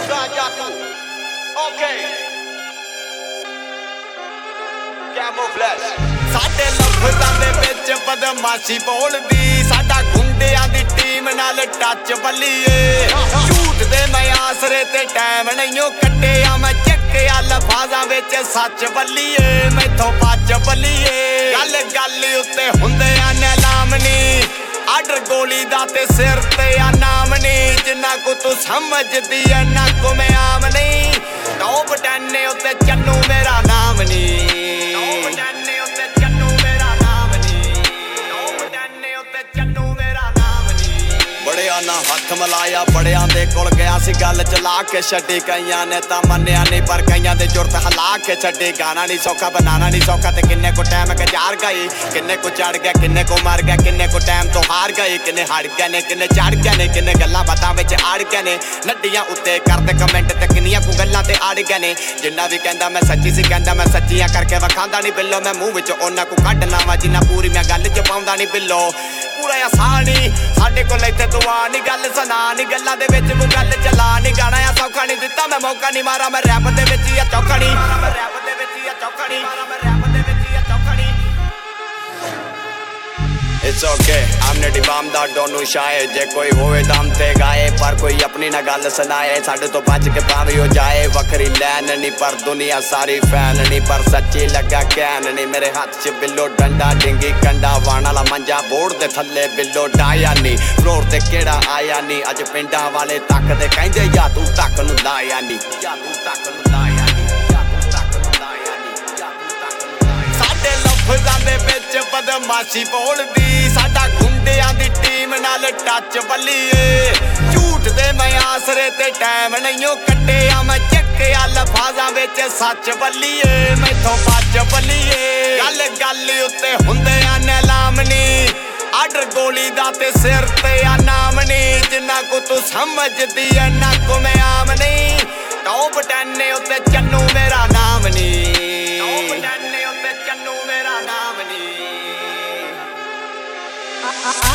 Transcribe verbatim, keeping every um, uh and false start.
Sanjaku. Okay. Camouflage. ਸਾਡੇ ਲਫ਼ਜ਼ਾਂ ਦੇ ਵਿੱਚ ਬਦਮਾਸ਼ੀ ਬੋਲਦੀ ਸਾਡਾ ਗੁੰਡਿਆਂ ਦੀ ਟੀਮ ਨਾਲ ਟੱਚ ਬੱਲੀਏ ਝੂਠ ਦੇ ਮੈਂ ਆਸਰੇ ਤੇ ਟਾਈਮ ਨਹੀਂਓ ਕੱਟਿਆ ਮੈਂ ਚੱਕਿਆ ਲਫ਼ਜ਼ਾਂ ਵਿੱਚ ਸੱਚ ਬੱਲੀਏ ਮੈਥੋਂ ਬਚ ਬੱਲੀਏ ਗੱਲ ਗੱਲ ਉੱਤੇ ਹੁੰਦੇ ਆ ਨਿਲਾਮ ਨੀ ਆਰਡਰ ਗੋਲੀ ਦਾ ਤੇ ਸਿਰ ਤੇ ਆ ਨਾਮ ਨੀ ਜਿੰਨਾ ਕੋ ਤੂੰ ਸਮਝਦੀ ਐ ਨਾ ਕੋ ਮੈਂ ਆਮ ਨਹੀਂ ਟੌਪ ਟੈਨ ਉੱਤੇ ਚੰਨੂ ਮੇਰਾ ਨਾਮ ਨੀ ਟੌਪ ਟੈਨ ਉੱਤੇ ਚੰਨੂ ਮੇਰਾ ਨਾਮ ਨੀ ਟੌਪ ਟੈਨ ਉੱਤੇ ਚੰਨੂ ਮੇਰਾ ਨਾਮ ਨੀ ਬੜਿਆਂ ਨਾਲ ਹੱਥ ਮਿਲਾਇਆ ਬੜਿਆਂ ਦੇ ਕੋਲ ਗਿਆ ਸੀ ਗੱਲ ਚਲਾ ਕੇ ਛੱਡੀ ਕਈਆਂ ਨੇ ਤਾਂ ਮੰਨਿਆ ਨਹੀਂ ਪਰ ਕਈਆਂ ਦੇ ਜੁਰਤ ਹਲਾ ਕੇ ਛੱਡੀ ਗਾਣਾ ਨਹੀਂ ਸੌਖਾ ਬਣਾਣਾ ਨਹੀਂ ਸੌਖਾ ਤੇ ਕਿੰਨੇ ਕੋ ਟਾਈਮ ਗੁਜ਼ਾਰ ਗਏ ਕਿੰਨੇ ਕੋ ਚੜ ਗਿਆ ਕਿੰਨੇ ਕੋ ਮਰ ਗਿਆ ਕਿੰਨੇ ਕੋ ਟਾਈਮ ਤੋਂ ਹਾਰ ਗਏ ਕਿੰਨੇ ਹੜ ਗਏ ਨੇ ਕਿੰਨੇ ਚੜ ਗਏ ਨੇ ਕਿੰਨੇ ਗੱਲਾਂ ਬਾਤਾਂ ਵਿੱਚ ਅੜ ਗਏ ਨੇ ਨੱਡੀਆਂ ਉੱਤੇ ਕਰਦੇ ਕਮੈਂਟ ਤੇ ਕਿੰਨੀਆਂ ਕੋ ਗੱਲਾਂ ਤੇ ਅੜ ਗਏ ਨੇ ਜਿੰਨਾ ਵੀ ਕਹਿੰਦਾ ਮੈਂ ਸੱਚੀ ਸੀ ਕਹਿੰਦਾ ਮੈਂ ਸੱਚੀਆਂ ਕਰਕੇ ਵਿਖਾਉਂਦਾ ਨਹੀਂ ਬਿੱਲੋ ਮੈਂ ਮੂੰਹ ਵਿੱਚ ਉਹਨਾਂ ਕੋ ਕੱਢਣਾ ਵਾ ਜਿੰਨਾ ਪੂਰੀ ਮੈਂ ਗੱਲ ਚ ਪਾਉਂਦਾ ਨਹੀਂ ਬਿੱਲੋ ਪੂਰਾ ਆਸਾਨੀ ਸਾਡੇ ਕੋਲ ਇੱਥੇ ਦੁਆ ਨਹੀਂ ਗੱਲ ਸੁਣਾ ਨਹੀਂ ਗੱਲਾਂ ਦੇ ਵਿੱਚ ਕੋ ਗੱਲ ਚਲਾ ਨਹੀਂ ਗਾਣਾ ਆ ਸੌਖਾ ਨਹੀਂ ਦਿੱਤਾ ਮੈਂ ਮੌਕਾ ਨਹੀਂ ਮਾਰਾ ਮੈਂ ਰੈਪ ਦੇ ਵਿੱਚ ਹੀ ਆ ਚੌਕਾ ਨਹੀਂ ਮੈਂ ਰੈਪ ਦੇ ਵਿੱਚ ਹੀ ਆ ਚੌਕਾ ਨਹੀਂ ਮੈਂ ਰੈਪ ਦੇ ਵਿੱਚ ਹੀ ਆ ਚੌਕਾ ਨਹੀਂ It's okay, I'm not imam ਦਾ ਡੋਨੂ ਸ਼ਾਇਦ ਜੇ ਕੋਈ ਹੋਵੇ ਦਮ ਤੇ ਗਾਏ ਪਰ ਕੋਈ ਆਪਣੀ ਨਾ ਗੱਲ ਸੁਣਾਏ ਸਾਡੇ ਤੋਂ ਬਚ ਕੇ ਭਾਵੇਂ ਹੋ ਜਾਏ ਵੱਖਰੀ ਲੈਨ ਨਹੀਂ ਪਰ ਦੁਨੀਆ ਸਾਰੀ ਫੈਨ ਨਹੀਂ ਪਰ ਸੱਚੀ ਲੱਗਾ ਕਹਿਣ ਨਹੀਂ ਮੇਰੇ ਹੱਥ 'ਚ ਬਿੱਲੋ ਡੰਡਾ ਡਿੰਗੀ ਕੰਡਾ ਵਾਣ ਵਾਲਾ ਮੰਜਾ ਬੋਰਡ ਦੇ ਥੱਲੇ ਬਿੱਲੋ ਡਾਇਆ ਨਹੀਂ ਫਲੋਰ ਤੇ ਕਿਹੜਾ ਆਇਆ ਨਹੀਂ ਅੱਜ ਪਿੰਡਾਂ ਵਾਲੇ ਤੱਕ ਦੇ ਕਹਿੰਦੇ ਯਾ ਤੂੰ ਤੱਕ ਨੂੰ ਲਾਇਆ ਨਹੀਂ ਯਾ ਤੂੰ ਤੱਕ ਨੂੰ ਲਾਇਆ ਨਹੀਂ ਯਾ ਤੂੰ ਤੱਕ ਨੂੰ ਲਾਇਆ ਨਹੀਂ ਯਾ ਤੂੰ ਤੱਕ ਨੂੰ ਲਾਇਆ ਸਾਡੇ ਲਫ਼ਜ਼ਾਂ ਦੇ ਵਿੱਚ ਬਦਮਾਸ਼ੀ ਬੋਲਦੀ ਸਾਡਾ ਗੁੰਡਿਆਂ ਦੀ ਟੀਮ ਨਾਲ ਟੱਚ ਬੱਲੀਏ ਝੂਠ ਦੇ ਮੈਂ ਆਸਰੇ ਤੇ ਟਾਈਮ ਨਹੀਂਓ ਕੱਟਿਆ ਮੈਂ ਚੱਕਿਆ ਲਫ਼ਜ਼ਾਂ ਵਿੱਚ ਸੱਚ ਬੱਲੀਏ ਮੈਥੋਂ ਬਚ ਬੱਲੀਏ ਗੱਲ ਗੱਲ ਉੱਤੇ ਹੁੰਦੇ ਆ ਨਿਲਾਮ ਨੀ ਆਰਡਰ ਗੋਲੀ ਦਾ ਤੇ ਸਿਰ ਤੇ ਆ ਨਾਮ ਨੀ ਜਿੰਨਾ ਕੋ ਤੂੰ ਸਮਝਦੀ ਐ ਨਾ ਕੋ ਮੈਂ ਆਮ ਨਹੀਂ ਟੌਪ ਟੈਨ ਉੱਤੇ ਚੰਨੂ ਮੇਰਾ ਨਾਮ ਨੀ ਟੌਪ ਟੈਨ ਉੱਤੇ ਚੰਨੂ ਮੇਰਾ ਨਾਮ ਨੀ